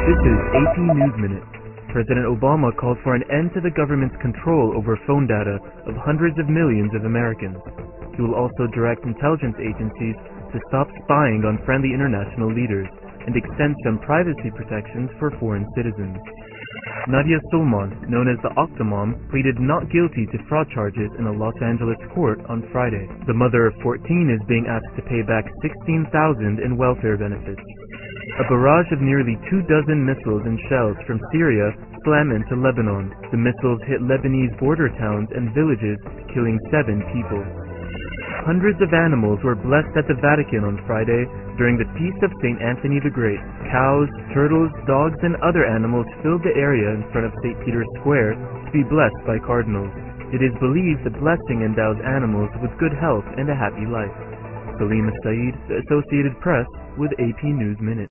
This is AP News Minute. President Obama called for an end to the government's control over phone data of hundreds of millions of Americans. He will also direct intelligence agencies to stop spying on friendly international leaders and extend some privacy protections for foreign citizens. Nadia Sulman, known as the Octomom, pleaded not guilty to fraud charges in a Los Angeles court on Friday. The mother of 14 is being asked to pay back $16,000 in welfare benefits. A barrage of nearly 24 missiles and shells from Syria slammed into Lebanon. The missiles hit Lebanese border towns and villages, killing 7 people. Hundreds of animals were blessed at the Vatican on Friday during the Feast of St. Anthony the Great. Cows, turtles, dogs, and other animals filled the area in front of St. Peter's Square to be blessed by cardinals. It is believed the blessing endows animals with good health and a happy life. Salim Saeed, The Associated Press, with AP News Minute.